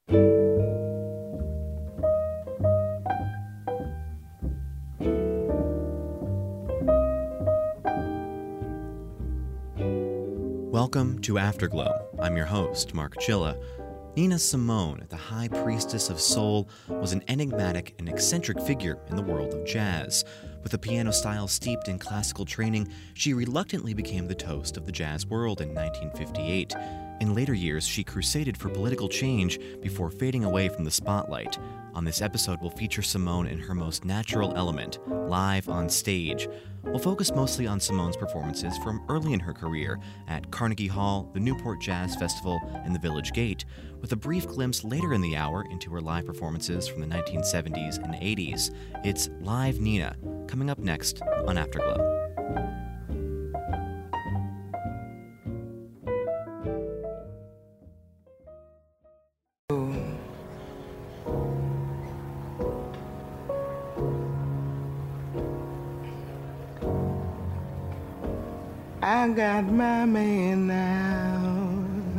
Welcome to Afterglow. I'm your host, Mark Chilla. Nina Simone, the High Priestess of Soul, was an enigmatic and eccentric figure in the world of jazz. With a piano style steeped in classical training, she reluctantly became the toast of the jazz world in 1958. In later years, she crusaded for political change before fading away from the spotlight. On this episode, we'll feature Simone in her most natural element, live on stage. We'll focus mostly on Simone's performances from early in her career at Carnegie Hall, the Newport Jazz Festival, and the Village Gate, with a brief glimpse later in the hour into her live performances from the 1970s and 80s. It's Live Nina, coming up next on Afterglow. I got my man now.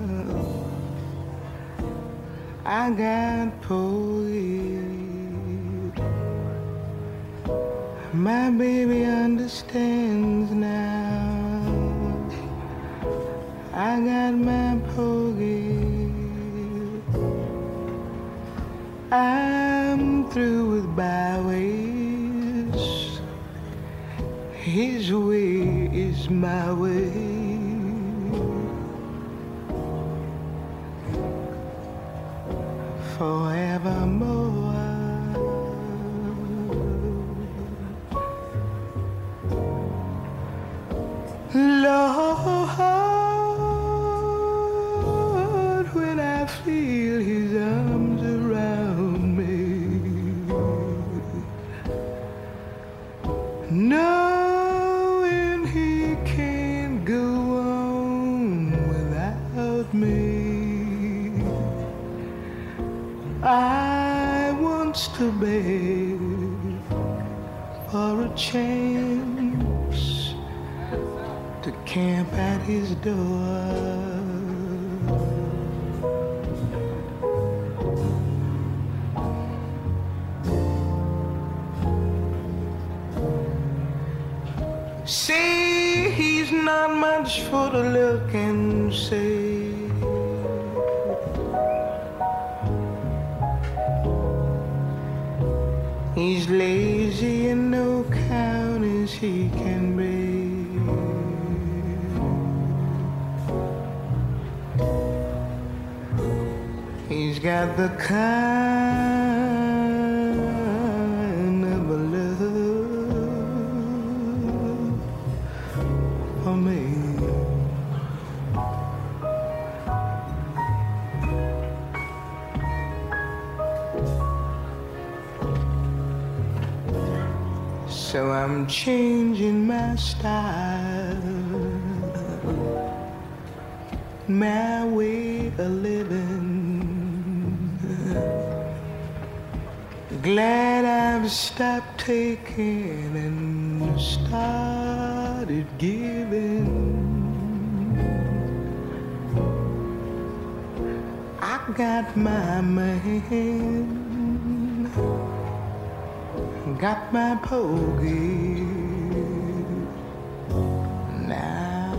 I got Polly. My baby understands now. I got my Polly. I'm through with byways. His way is my way. Forevermore. Lord, when I feel his arms around me, knowing he can't go on without me, I wants to beg for a chance to camp at his door. See, he's not much for to look and see. He's lazy and no count as he can be. He's got the kind of a love for me. So I'm changing my style, my way of living. Glad I've stopped taking and started giving. I got my man, got my Pogie now.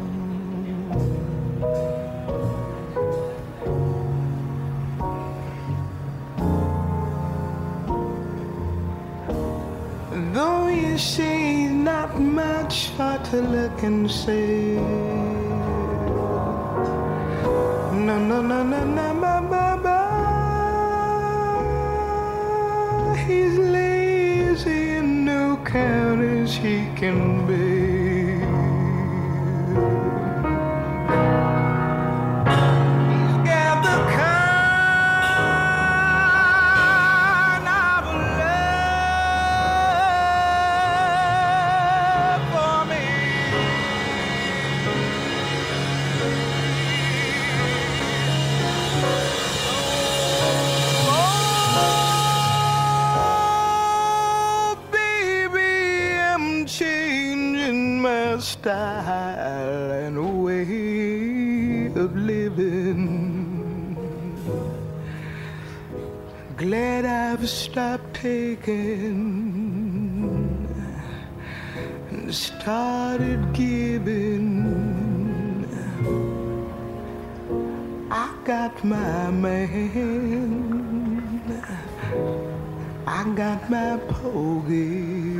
Though you say not much for to look and see. No, no, no, no, no, ba, ba, ba. He's lazy and no count as he can be. He's got the kind of love for me. Changing my style and way of living. glad I've stopped taking and started giving. I got my man, I got my pogie.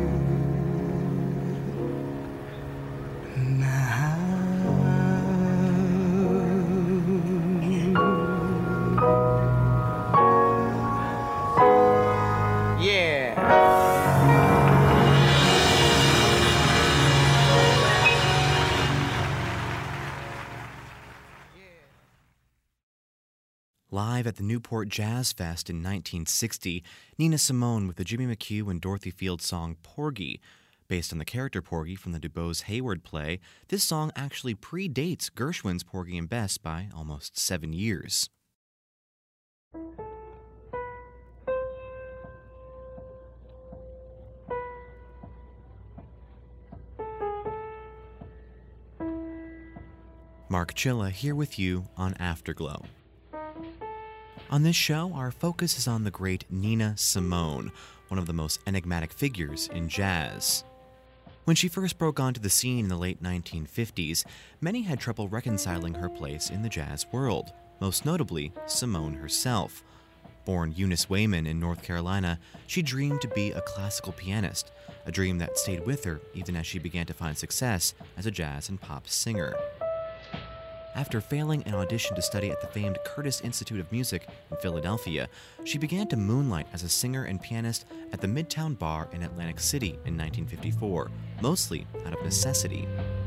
Live at the Newport Jazz Fest in 1960, Nina Simone with the Jimmy McHugh and Dorothy Field song Porgy. Based on the character Porgy from the DuBose Hayward play, this song actually predates Gershwin's Porgy and Bess by almost 7 years. Mark Chilla here with you on Afterglow. On this show, our focus is on the great Nina Simone, one of the most enigmatic figures in jazz. When she first broke onto the scene in the late 1950s, many had trouble reconciling her place in the jazz world, most notably Simone herself. Born Eunice Wayman in North Carolina, she dreamed to be a classical pianist, a dream that stayed with her even as she began to find success as a jazz and pop singer. After failing an audition to study at the famed Curtis Institute of Music in Philadelphia, she began to moonlight as a singer and pianist at the Midtown Bar in Atlantic City in 1954, mostly out of necessity.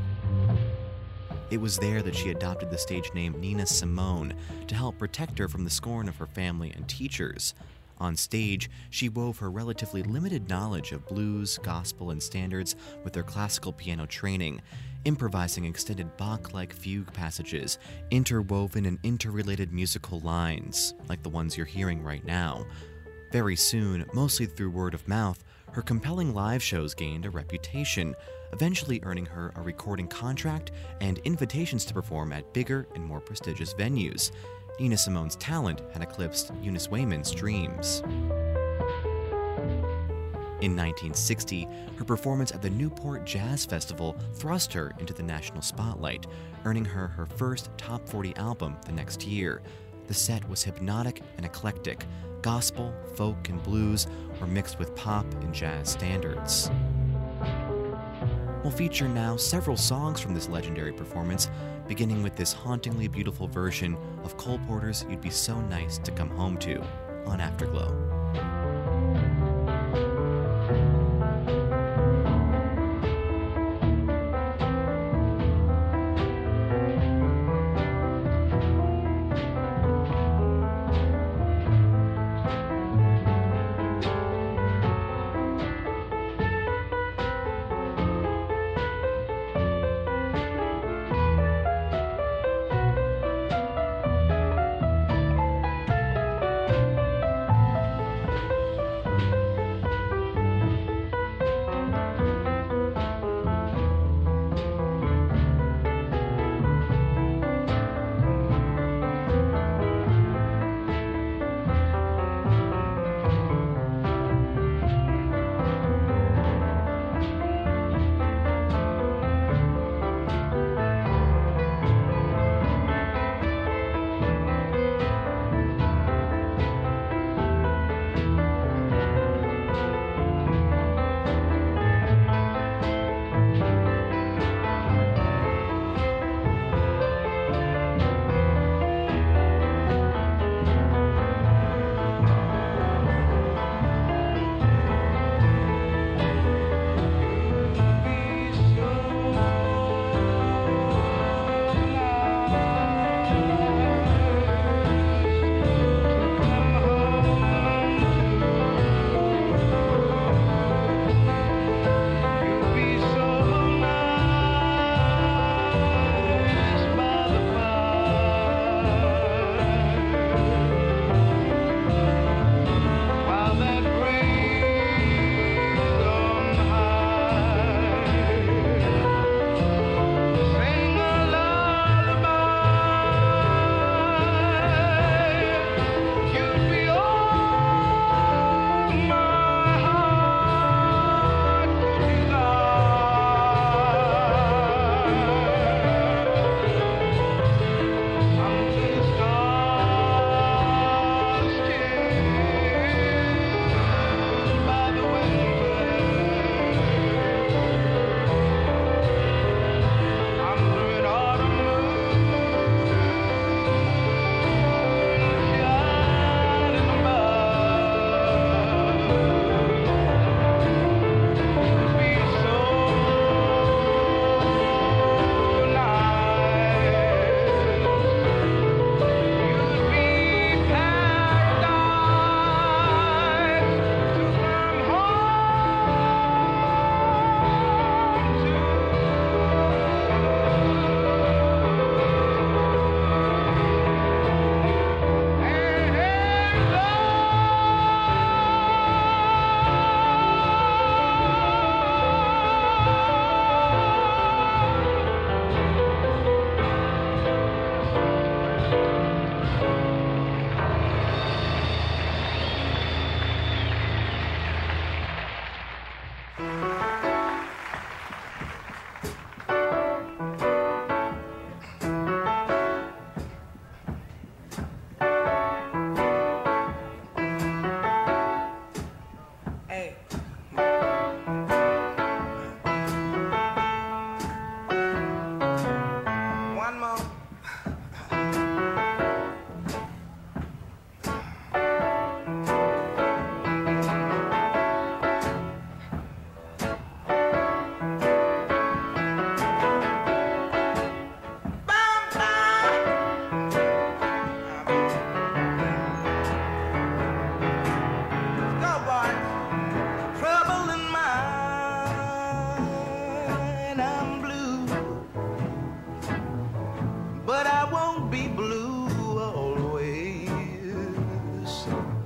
It was there that she adopted the stage name Nina Simone to help protect her from the scorn of her family and teachers. On stage, she wove her relatively limited knowledge of blues, gospel, and standards with her classical piano training, improvising extended Bach-like fugue passages, interwoven and interrelated musical lines, like the ones you're hearing right now. Very soon, mostly through word of mouth, her compelling live shows gained a reputation, eventually earning her a recording contract and invitations to perform at bigger and more prestigious venues. Nina Simone's talent had eclipsed Eunice Wayman's dreams. In 1960, her performance at the Newport Jazz Festival thrust her into the national spotlight, earning her her first top 40 album the next year. The set was hypnotic and eclectic. Gospel, folk, and blues were mixed with pop and jazz standards. We'll feature now several songs from this legendary performance, beginning with this hauntingly beautiful version of Cole Porter's You'd Be So Nice to Come Home To on Afterglow.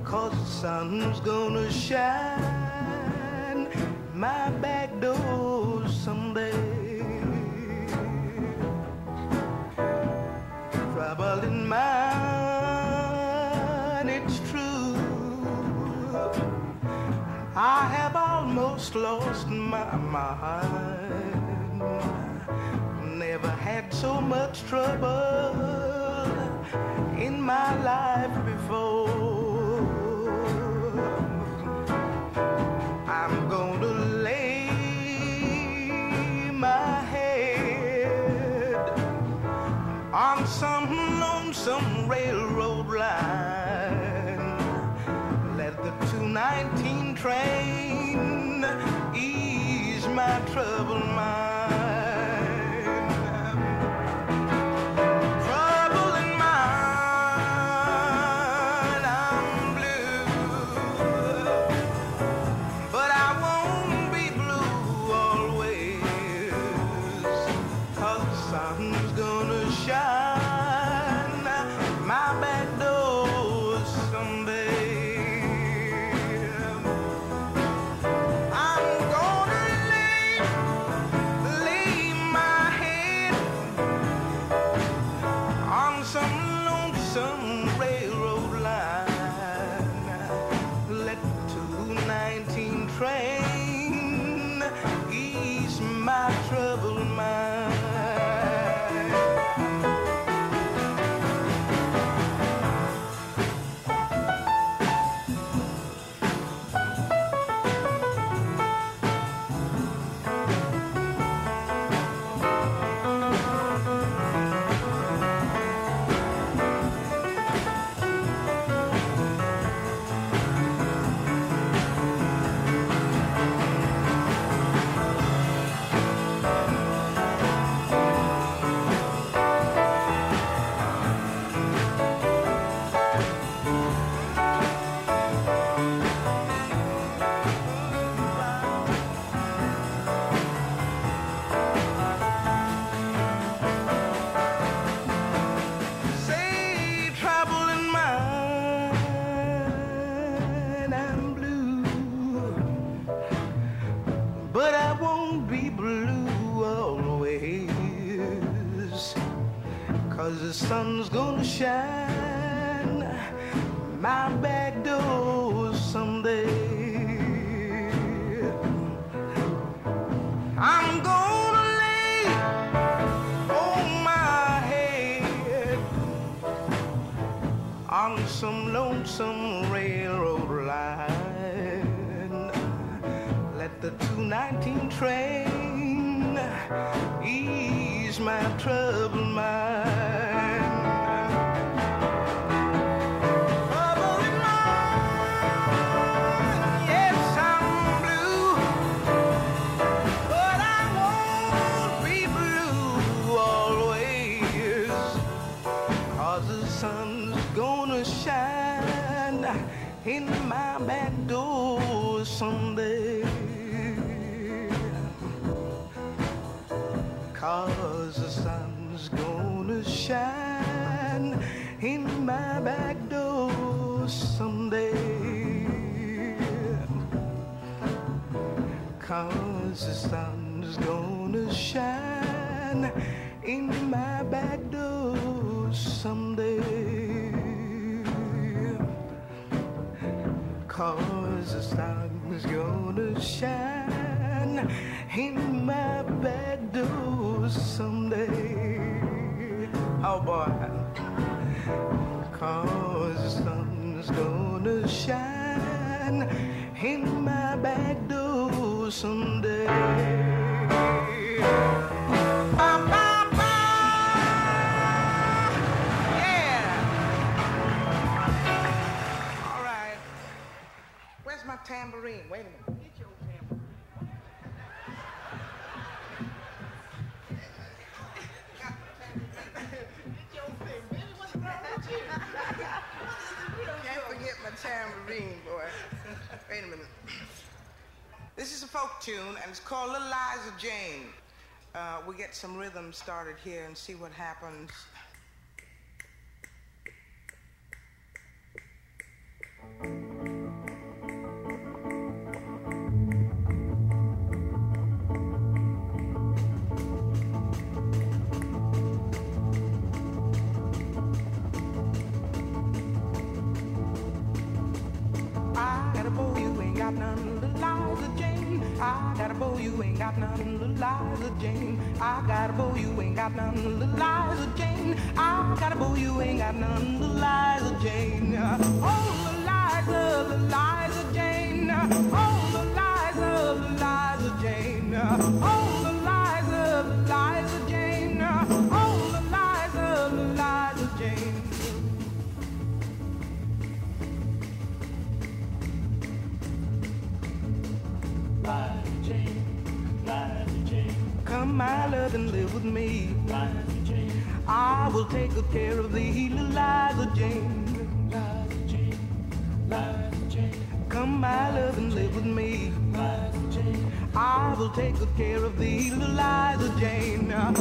'cause the sun's gonna shine my back door someday. Trouble in mind, it's true. I have almost lost my mind. Never had so much trouble in my life before. I'm gonna lay my head on some lonesome railroad line. Let the 219 train ease my troubled mind. Trouble in mind, I'm blue, but I won't be blue always, 'cause the sun's gonna shine my back door someday. I'm gonna lay my head on some lonesome railroad line. Let the 219 train ease my troubled mind. Say trouble in mind, I'm blue, but I won't be blue always, 'cause the sun's gonna shine my back door someday. I'm gonna lay on my head on some lonesome railroad line. Let the 219 train ease my troubled mind. Trouble in mind, yes, I'm blue, but I won't be blue always, 'cause the sun's gonna shine in my back door someday. 'Cause the sun's gonna shine in my back door someday. 'Cause the sun's gonna shine in my back door someday. 'Cause the sun's gonna shine in my back door someday. Oh boy. 'Cause the sun's gonna shine in my back door someday. Ba, ba, ba. Yeah. All right. Where's my tambourine? Wait a minute. Get your tambourine. Can't forget my tambourine, boy. Wait a minute. This is a folk tune, and it's called Little Liza Jane. We'll get some rhythm started here and see what happens. I got a bow, you ain't got none, little Liza Jane. I got a bow, you ain't got none, little Liza Jane. I got a bow, you ain't got none, little Liza Jane. Oh, little Liza Jane. Oh, little Liza Jane. Oh, little Liza Jane. Oh, little Liza Jane. Liza Jane. Come, my love, and live with me. Liza Jane. I will take good care of thee, little Liza Jane. Liza Jane. Come, my love, and live with me. Liza Jane. I will take good care of thee, little Liza Jane. Oh,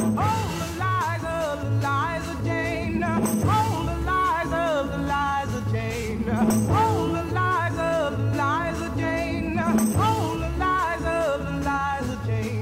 Liza Jane. Oh, Liza Jane. Oh, Liza Jane. Oh, Liza Jane.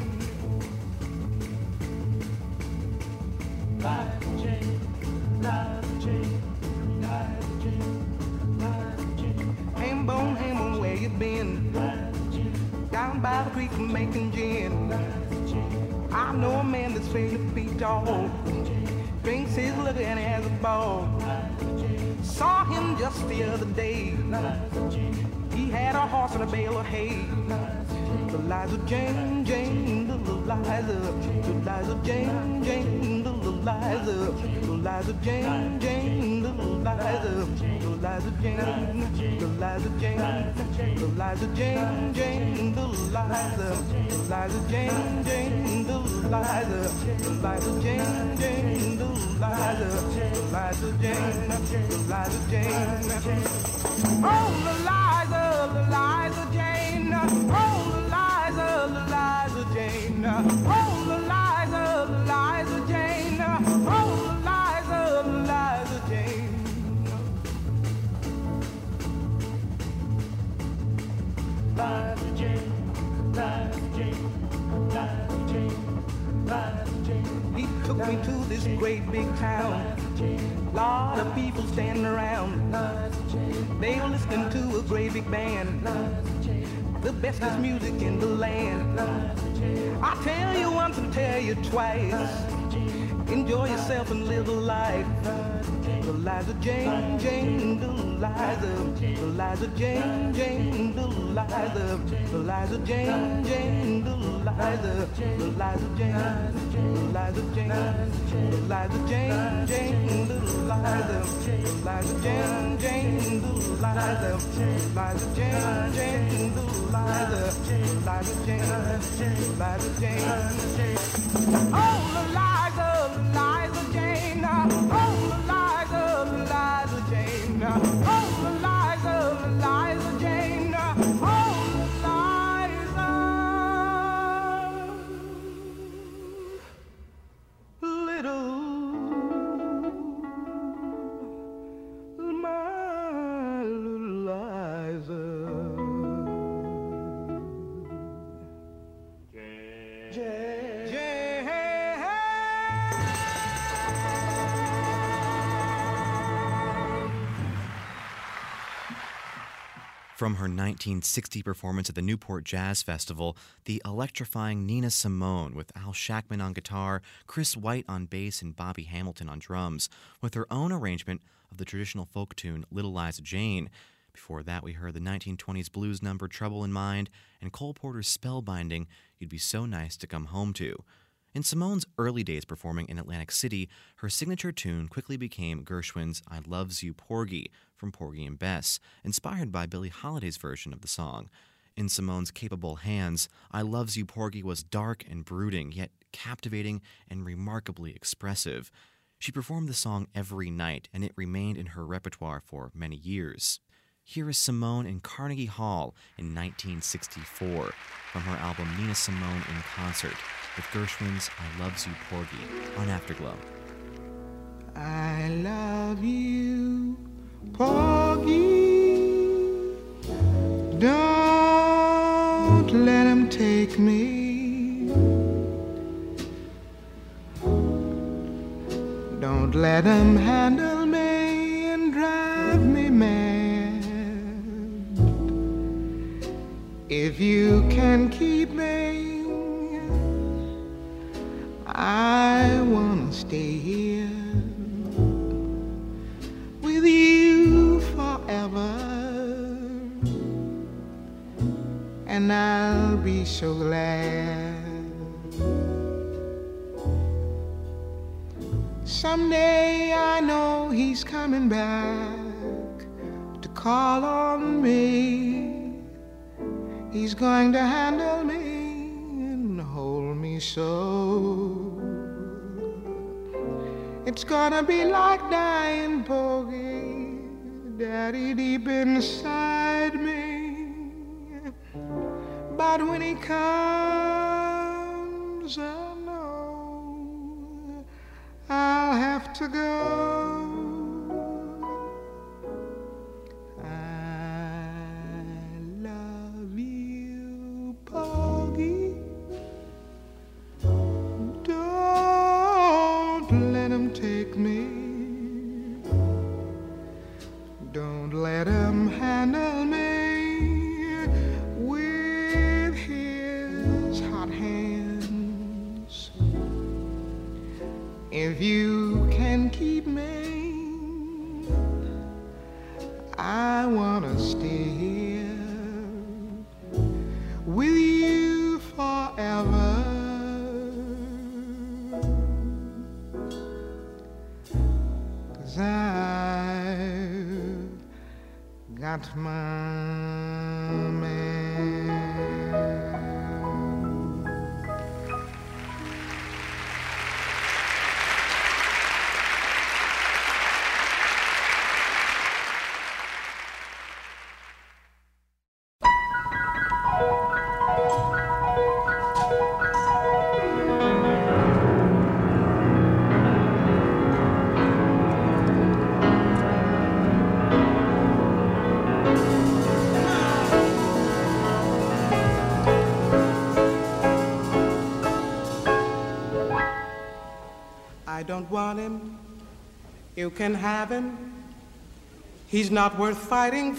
Liza Jane. Liza Jane. Liza Jane. Liza Jane. Ham bone, where you been? Down by the creek making gin. I know a man that's fain to be tall. Drinks his liquor and has a ball. Saw him just the other day. He had a horse and a bale of hay. Little Liza Jane, Jane, little Liza. Little Liza Jane, Jane, little Liza. Little Liza Jane, Jane, little Liza. Little Liza Jane, little Liza Jane. Little Liza Jane, Jane, little Liza. Little Liza Jane, Jane, little Liza. Little Liza Jane, Jane, little Liza. Little Liza Jane, little Liza Jane. Oh, Liza Jane. Oh, Liza Jane. Oh, Liza Jane. Oh, Liza Jane. Liza Jane. Liza Jane. Liza Jane. Liza Jane. He took me to this great big town. Lot of people standing around. They were listening to a great big band. The bestest music in the land. I tell you once and tell you twice. Enjoy yourself and live a life. Little Liza Jane, Jane, little Liza. Little Liza Jane, Jane, little Liza. Little Liza Jane, Jane, little Liza. Little Liza Jane, little Liza Jane. Little Liza Jane, Jane, little Liza. Little Liza Jane, Jane, little Liza. Little Liza Jane, Jane, little Liza. Little Liza Jane, Liza Jane. Oh, Liza Jane. Oh, Liza Jane. Oh, Liza Jane. Oh, Liza. Little my little Liza. From her 1960 performance at the Newport Jazz Festival, the electrifying Nina Simone with Al Shackman on guitar, Chris White on bass, and Bobby Hamilton on drums, with her own arrangement of the traditional folk tune Little Liza Jane. Before that, we heard the 1920s blues number Trouble in Mind and Cole Porter's spellbinding You'd Be So Nice to Come Home To. In Simone's early days performing in Atlantic City, her signature tune quickly became Gershwin's I Loves You Porgy from Porgy and Bess, inspired by Billie Holiday's version of the song. In Simone's capable hands, I Loves You Porgy was dark and brooding, yet captivating and remarkably expressive. She performed the song every night, and it remained in her repertoire for many years. Here is Simone in Carnegie Hall in 1964 from her album Nina Simone in Concert with Gershwin's I Loves You Porgy on Afterglow. I love you, Porgy. Don't let him take me. Don't let him handle me and drive me mad. If you can keep me, I wanna stay here with you forever, and I'll be so glad. Someday I know he's coming back to call on me. He's going to handle me and hold me so. It's gonna be like dying, Bogey, Daddy, deep inside me. But when he comes, I know I'll have to go. Don't let him handle me with his hot hands. If you can keep me, I wanna stay here with you forever. 'Cause I've got my man. I don't want him, you can have him. He's not worth fighting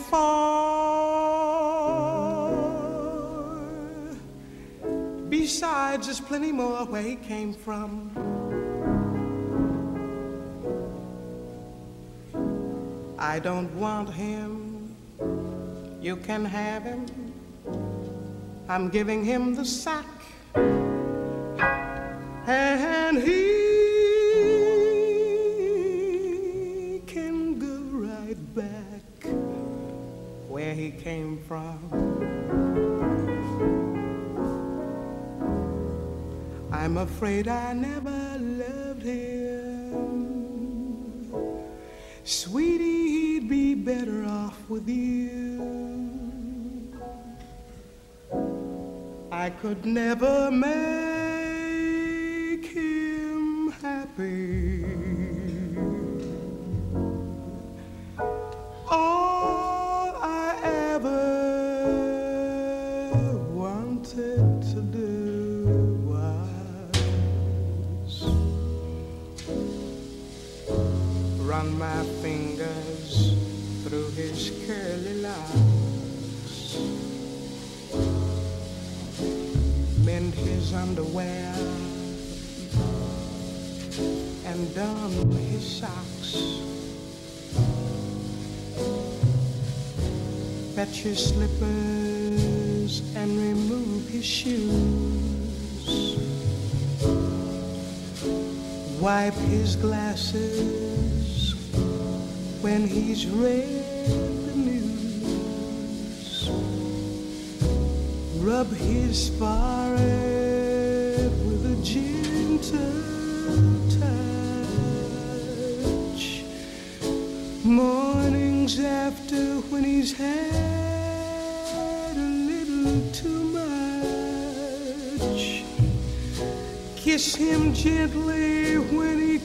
for. Besides, there's plenty more where he came from. I don't want him, you can have him. I'm giving him the sack, and he where he came from. I'm afraid I never loved him. Sweetie, he'd be better off with you. I could never make him happy. Run my fingers through his curly locks, mend his underwear and darn his socks, fetch his slippers and remove his shoes, wipe his glasses when he's read the news, rub his forehead with a gentle touch, mornings after when he's had a little too much, kiss him gently when he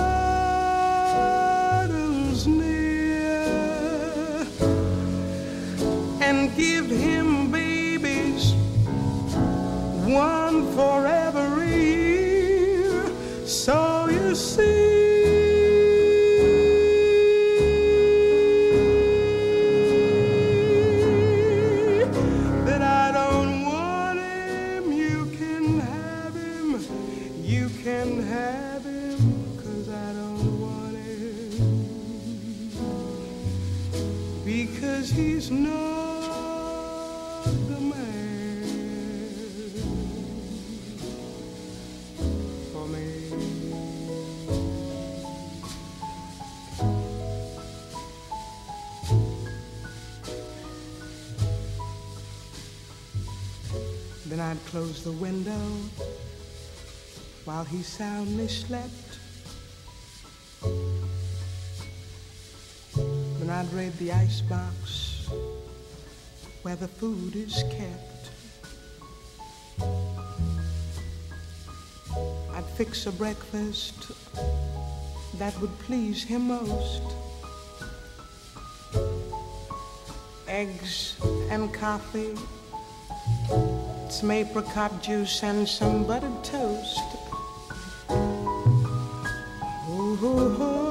cuddles near, and give him babies, one for every year. So you see that I because he's not the man for me. Then I'd close the window while he soundly slept. Then I'd raid the icebox where the food is kept. I'd fix a breakfast that would please him most. Eggs and coffee, some apricot juice and some buttered toast. Ooh, ooh, ooh.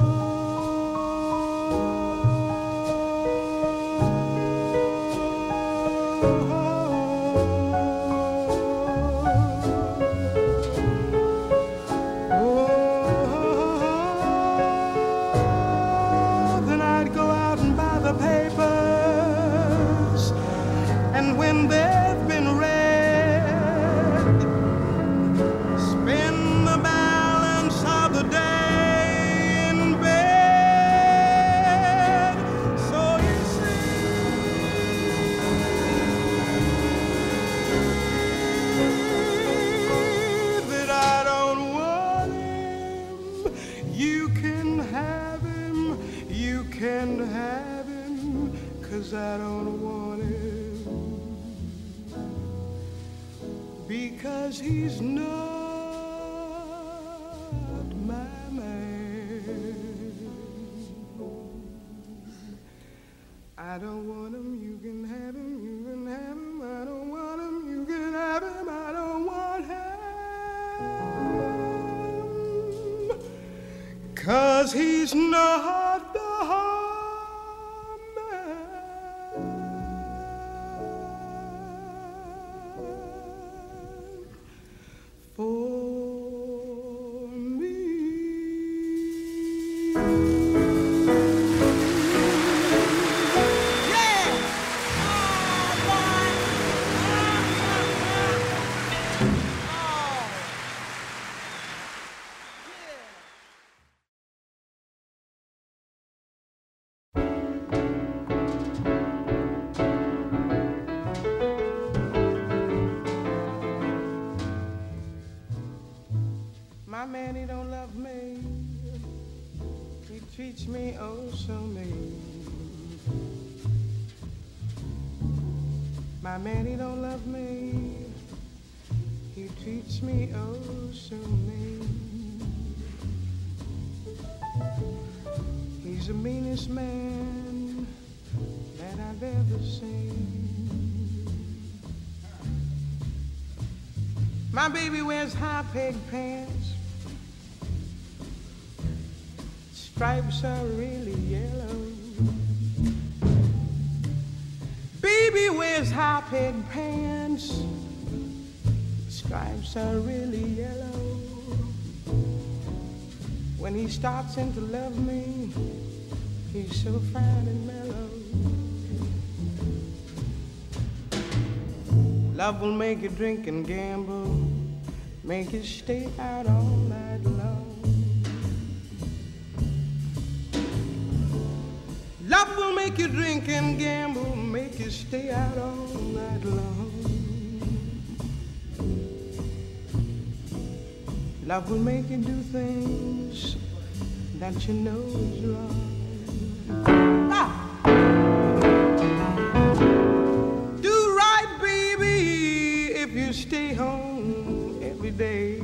Then I'd go out and buy the papers, and when they've been read, spend the balance of the day in bed. So you see that I don't want him. You can have him, you can have him, 'cause I don't want him. Because he's not my man. I don't want him, you can have him, you can have him. I don't want him, you can have him. I don't want him. 'Cause he's not the my man, he don't love me. He treats me oh so mean. My man, he don't love me. He treats me oh so mean. He's the meanest man that I've ever seen. My baby wears high peg pants. Stripes are really yellow. Baby wears high peg pants. Stripes are really yellow. When he starts in to love me, he's so fine and mellow. Love will make you drink and gamble, make you stay out all night long. Love will make you drink and gamble, make you stay out all night long. Love will make you do things that you know is wrong. Do right, baby, if you stay home every day.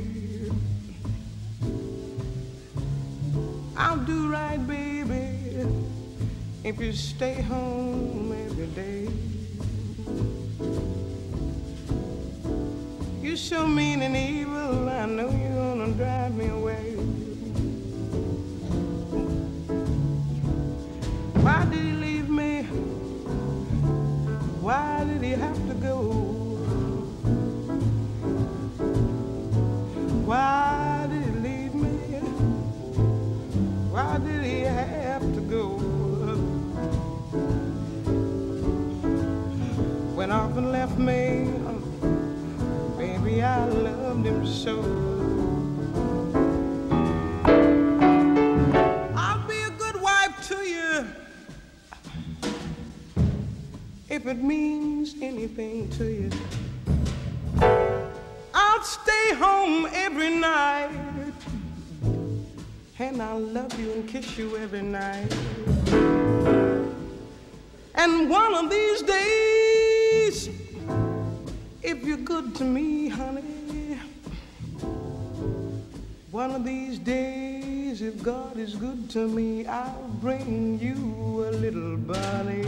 I'll do right, baby, if you stay home every day. You're so mean and evil, I know you're gonna drive me away. Why did he leave me? Why did he have to go? Why did he leave me? Why did he have to go? and left me. Baby, I loved him so. I'll be a good wife to you if it means anything to you. I'll stay home every night, and I'll love you and kiss you every night. And one of these days, if you're good to me, honey, one of these days, if God is good to me, I'll bring you a little bunny.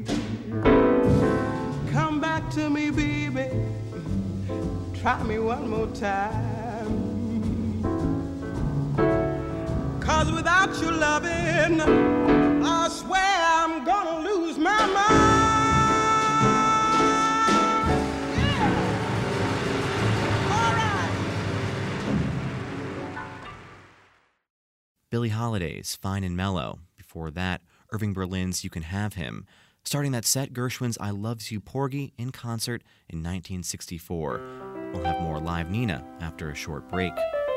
Come back to me, baby. Try me one more time. 'Cause without your loving, I swear I'm gonna lose my mind. Yeah. All right. Billie Holiday's Fine and Mellow. Before that, Irving Berlin's You Can Have Him. Starting that set, Gershwin's I Loves You Porgy in concert in 1964. We'll have more live Nina after a short break.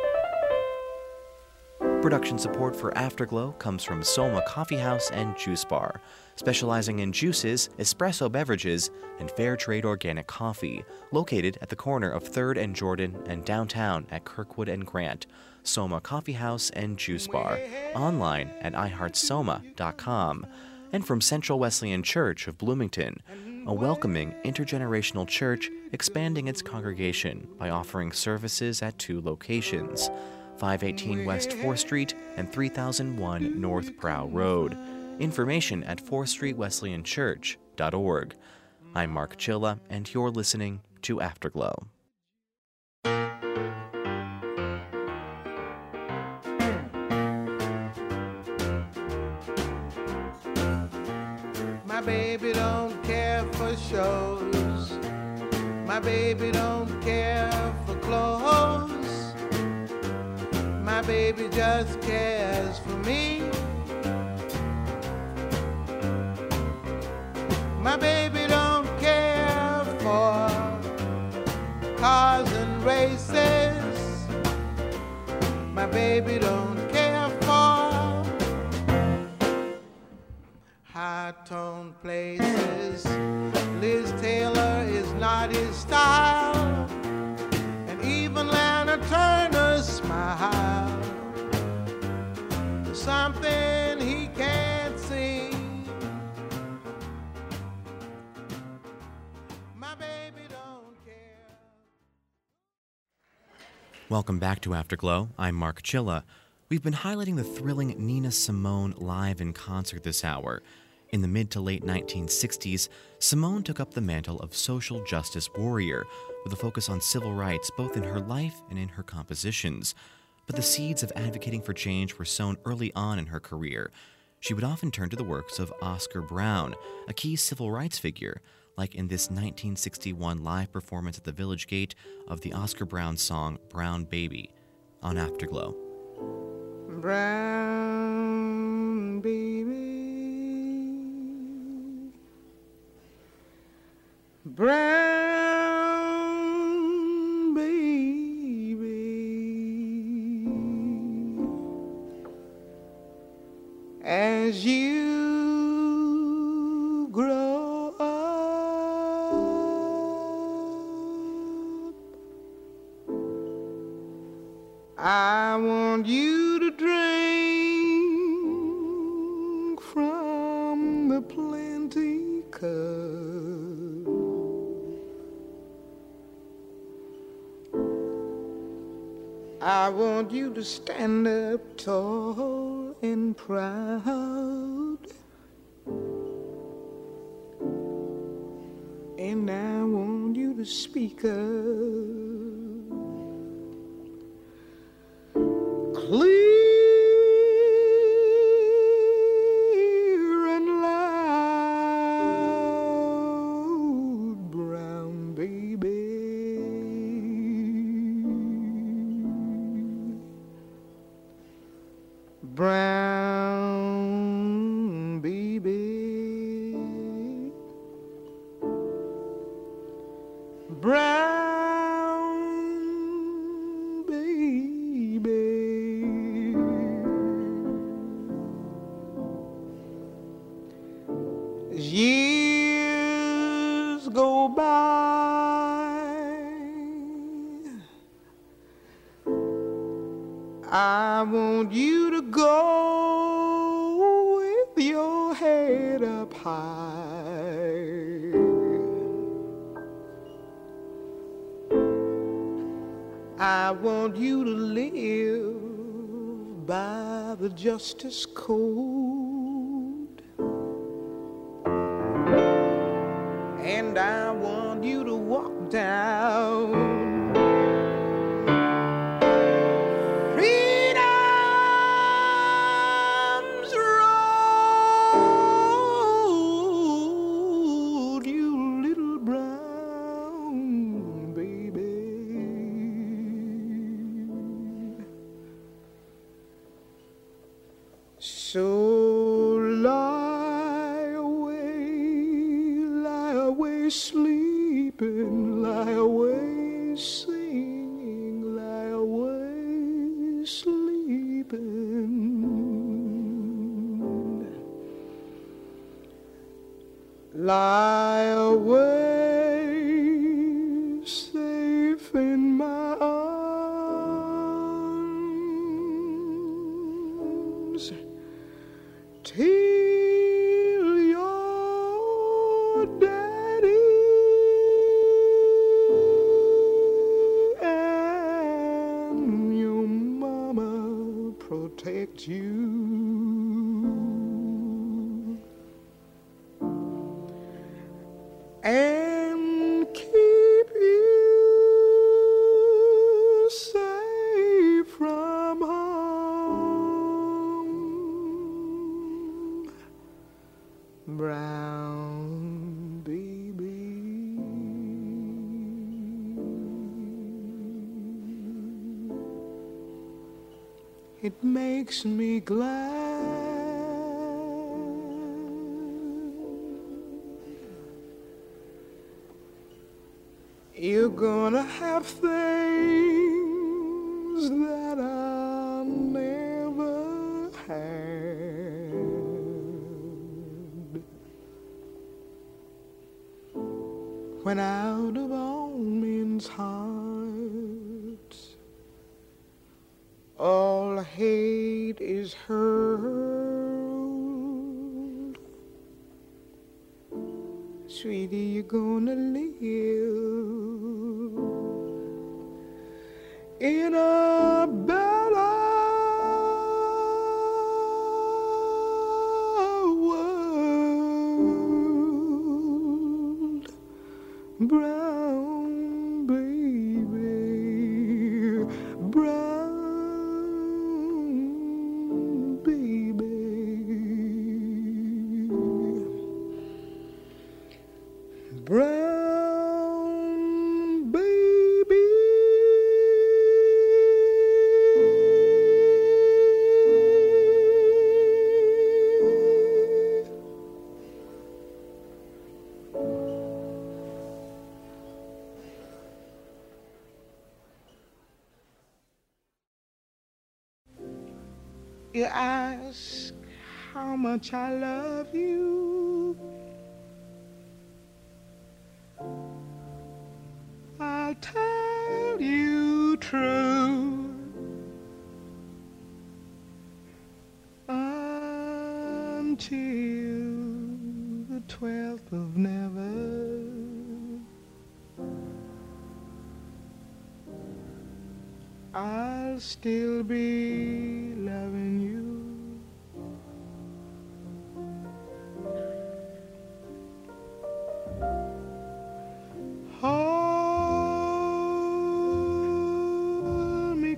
Production support for Afterglow comes from Soma Coffee House and Juice Bar, specializing in juices, espresso beverages, and fair trade organic coffee, located at the corner of 3rd and Jordan and downtown at Kirkwood and Grant. Soma Coffee House and Juice Bar, online at iHeartSoma.com. And from Central Wesleyan Church of Bloomington, a welcoming intergenerational church expanding its congregation by offering services at 2 locations, 518 West 4th Street and 3001 North Prow Road. Information at 4thStreetWesleyanChurch.org. I'm Mark Chilla, and you're listening to Afterglow. My baby don't care for shows. My baby don't care for clothes. My baby just cares for me. My baby don't care for cars and races. My baby don't care for high-tone places. Liz Taylor is not his style, and even Lana Turner's smile is something he can't see. My baby don't care. Welcome back to Afterglow. I'm Mark Chilla. We've been highlighting the thrilling Nina Simone live in concert this hour. In the mid to late 1960s, Simone took up the mantle of social justice warrior, with a focus on civil rights both in her life and in her compositions. But the seeds of advocating for change were sown early on in her career. She would often turn to the works of Oscar Brown, a key civil rights figure, like in this 1961 live performance at the Village Gate of the Oscar Brown song Brown Baby on Afterglow. Brown baby, brown baby, as you grow up, I want you to drink from the plenty cup. I want you to stand up tall and proud, and I want you to speak up clear and loud, brown baby. Brown baby, I want you to go with your head up high. I want you to live by the justice code, and I want you to walk down so lie away sleeping, lie away singing, lie away sleeping. Lie away safe in my arms till your daddy and your mama protect you, and keep you safe from harm, brown baby. It makes me glad you're gonna have things that I never had. When out of all men's hearts all hate is hurled, sweetie, you're gonna live in a better world, brown baby, brown baby, brown baby. You ask how much I love you, I'll tell you true. Until the 12th of never, I'll still be loving you. Hold me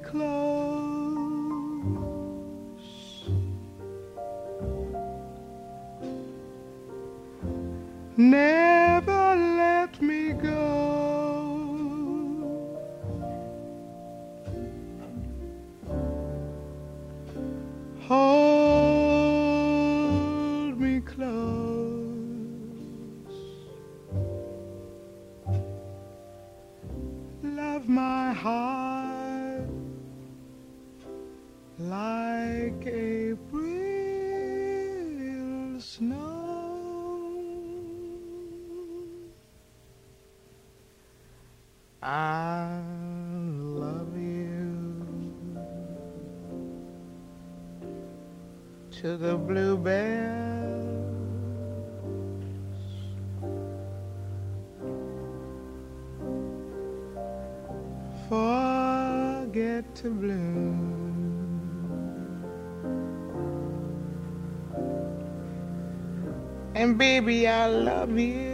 close, never let me go. Hold me close, love my heart like April snow. I love you to the bluebells forget to bloom. And baby, I love you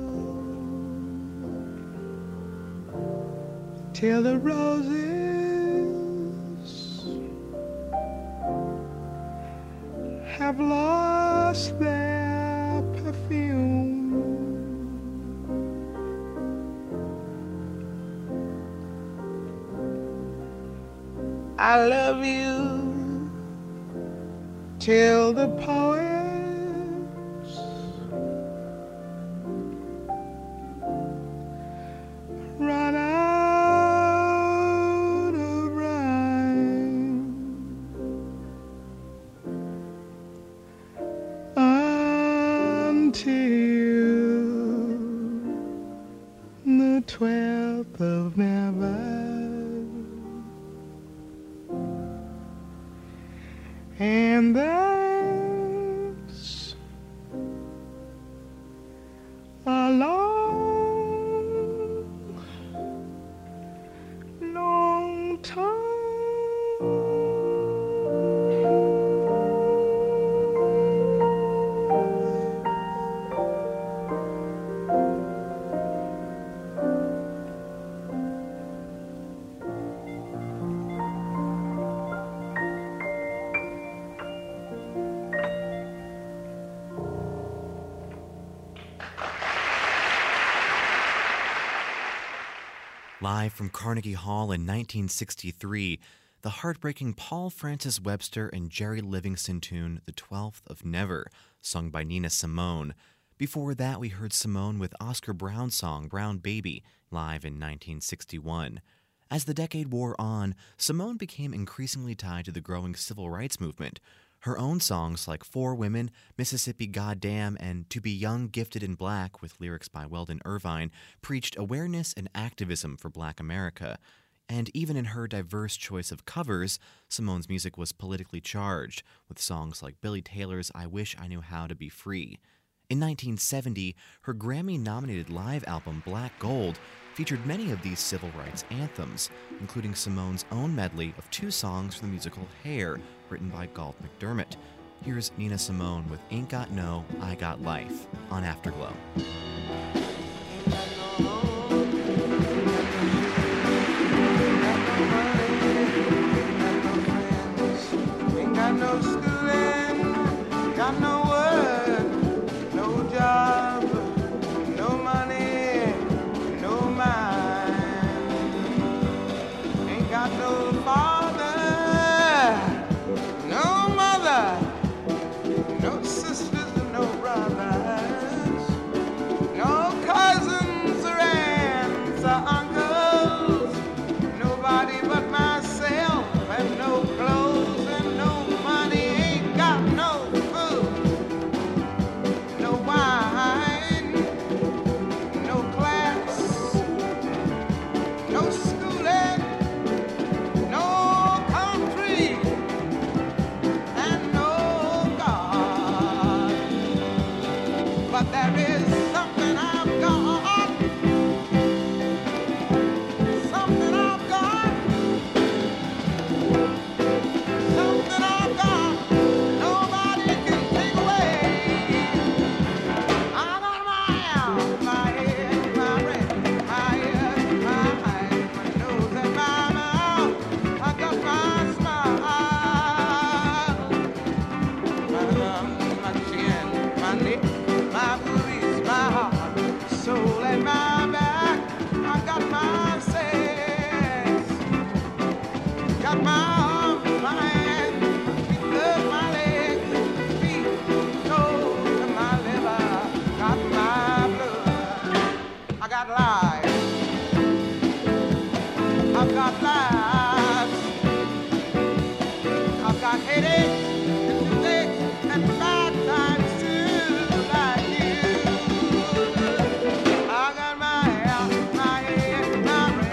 till the roses have lost their perfume. I love you till the poets run out of rhyme, until the 12th of November. And that's a long, long time. Live from Carnegie Hall in 1963, the heartbreaking Paul Francis Webster and Jerry Livingston tune, The 12th of Never, sung by Nina Simone. Before that, we heard Simone with Oscar Brown's song, Brown Baby, live in 1961. As the decade wore on, Simone became increasingly tied to the growing civil rights movement. Her own songs like Four Women, Mississippi Goddamn, and To Be Young, Gifted, and Black, with lyrics by Weldon Irvine, preached awareness and activism for Black America. And even in her diverse choice of covers, Simone's music was politically charged, with songs like Billy Taylor's I Wish I Knew How to Be Free. In 1970, her Grammy-nominated live album Black Gold featured many of these civil rights anthems, including Simone's own medley of 2 songs from the musical Hair, written by Galt McDermott. Here's Nina Simone with Ain't Got No, I Got Life on Afterglow. Ain't got no schooling, got no work, no job, no money, no mind. Ain't got no father, no mother, no sisters, no brothers, no cousins or aunts or uncles, nobody but myself, and no clothes and no money. Ain't got no food, no wine, no class, no schooling, no country, and no God. But there is something I've got, something I've got, something I've got, nobody can take away. I got my head, my brain, my ears, my eyes, my nose, and my mouth. I got my smile, my love, my chin, my neck, my booties, my heart, soul, and my back. I got my sense, got my arms, my hands, my legs, feet, toes, and my liver. Got my blood. I got life. I've got lives. I've got headaches and toothaches and bad times too, like you. I got my hair, my head, my brain.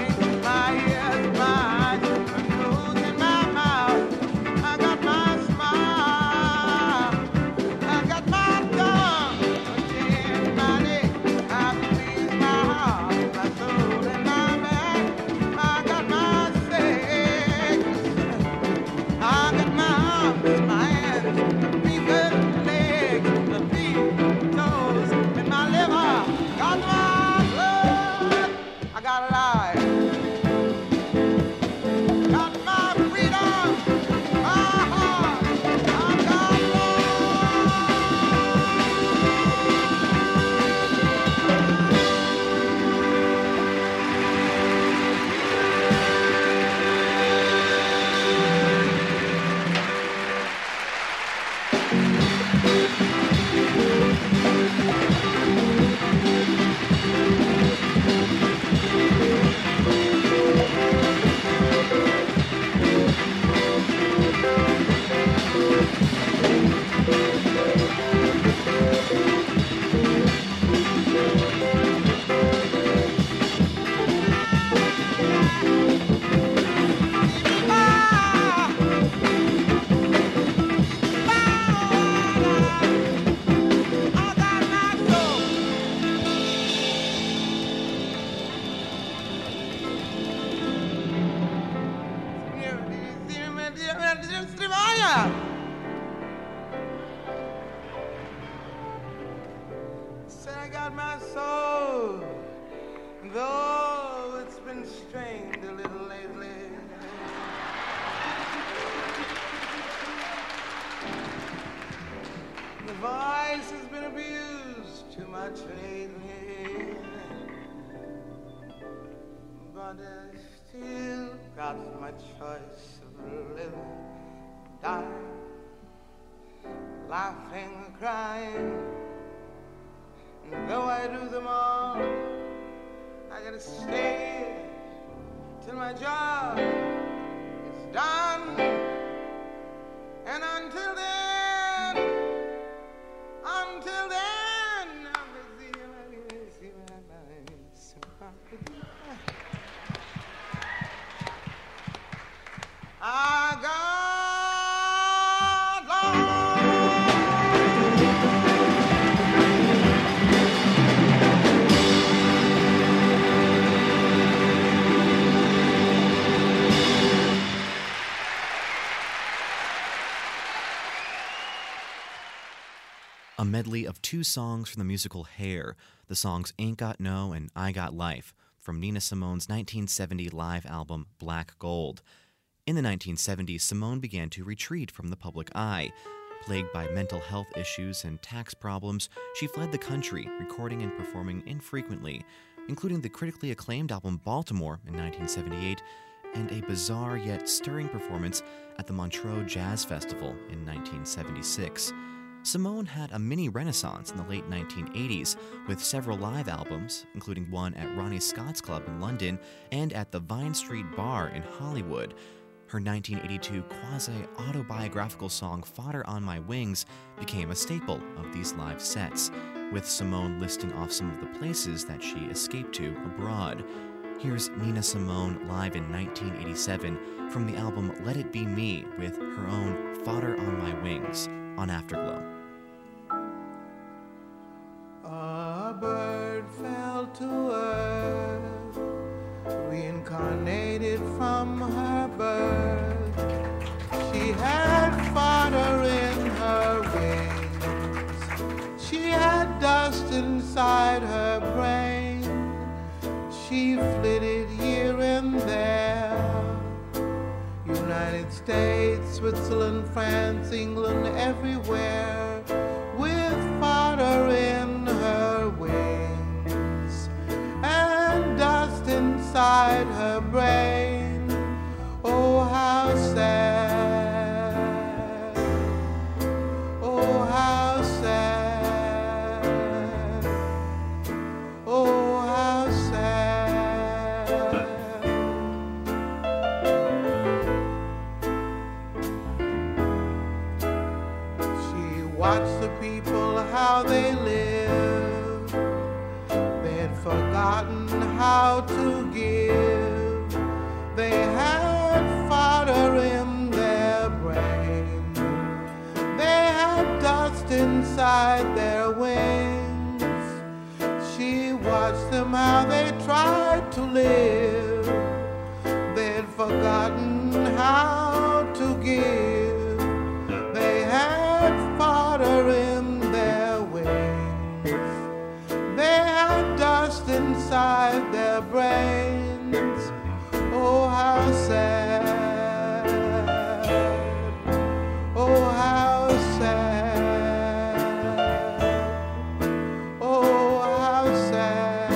though it's been strained a little lately. The voice has been abused too much lately, but I still got my choice of living, dying, laughing or crying. And though I do them all, I gotta stay till my job is done. And until then, I got lost. A medley of two songs from the musical Hair, the songs Ain't Got No and I Got Life, from Nina Simone's 1970 live album Black Gold. In the 1970s, Simone began to retreat from the public eye. Plagued by mental health issues and tax problems, she fled the country, recording and performing infrequently, including the critically acclaimed album Baltimore in 1978 and a bizarre yet stirring performance at the Montreux Jazz Festival in 1976. Simone had a mini renaissance in the late 1980s with several live albums, including one at Ronnie Scott's Club in London and at the Vine Street Bar in Hollywood. Her 1982 quasi-autobiographical song Fodder on My Wings became a staple of these live sets, with Simone listing off some of the places that she escaped to abroad. Here's Nina Simone live in 1987 from the album Let It Be Me with her own Fodder on My Wings on Afterglow. A bird fell to earth, reincarnated from her birth. She had fodder in her wings. She had dust inside her brain. She flitted here and there. United States, Switzerland, France, England, everywhere, with fodder in her wings and dust inside her brain. Oh, how sad. Oh, how sad. Oh, how sad. She watched the people, how they lived. They had forgotten how to give. They had fodder in their brain. They had dust inside their wings. She watched them, how they tried to live. They had forgotten how to give. They had fodder in their wings. They had dust inside their brains. Oh, how sad. Oh, how sad. Oh, how sad.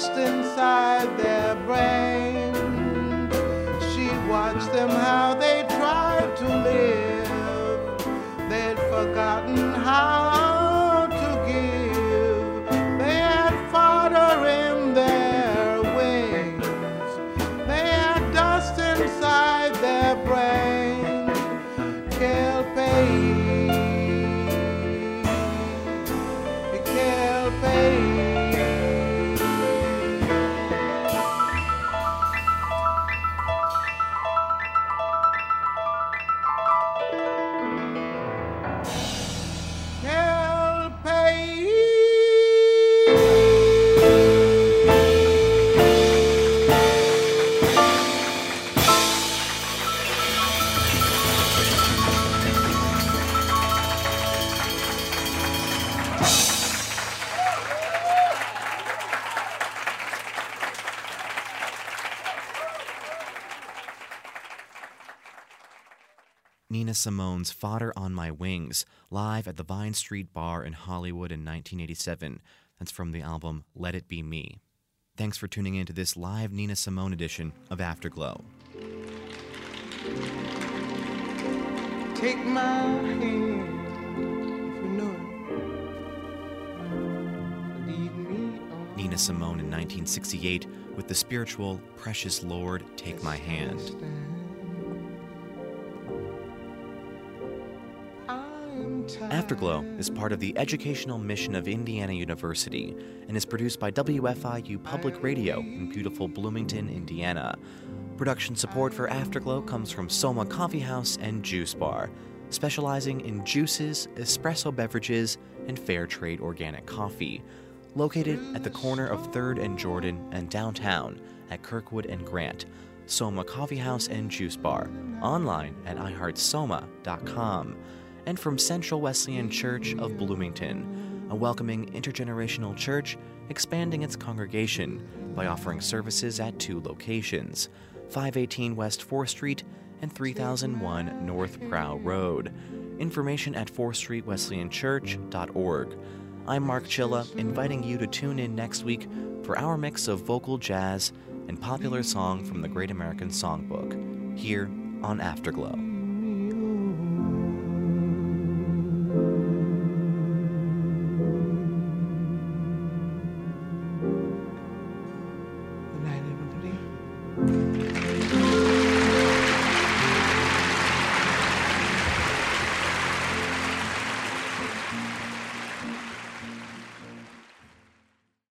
dust inside their brain. She watched them how they tried to live. They'd forgotten how to give. They had fodder in their wings. They had dust inside their brain. Quel pays, quel pays. Nina Simone's Fodder on My Wings, live at the Vine Street Bar in Hollywood in 1987. That's from the album Let It Be Me. Thanks for tuning in to this live Nina Simone edition of Afterglow. Take my hand, if you know it. Lead me on. Nina Simone in 1968 with the spiritual Precious Lord, Take My Hand. Afterglow is part of the educational mission of Indiana University and is produced by WFIU Public Radio in beautiful Bloomington, Indiana. Production support for Afterglow comes from Soma Coffee House and Juice Bar, specializing in juices, espresso beverages, and fair trade organic coffee. Located at the corner of 3rd and Jordan and downtown at Kirkwood and Grant. Soma Coffee House and Juice Bar, online at iHeartSoma.com. And from Central Wesleyan Church of Bloomington, a welcoming intergenerational church expanding its congregation by offering services at 2 locations, 518 West 4th Street and 3001 North Prow Road. Information at 4thStreetWesleyanChurch.org. I'm Mark Chilla, inviting you to tune in next week for our mix of vocal jazz and popular song from the Great American Songbook, here on Afterglow.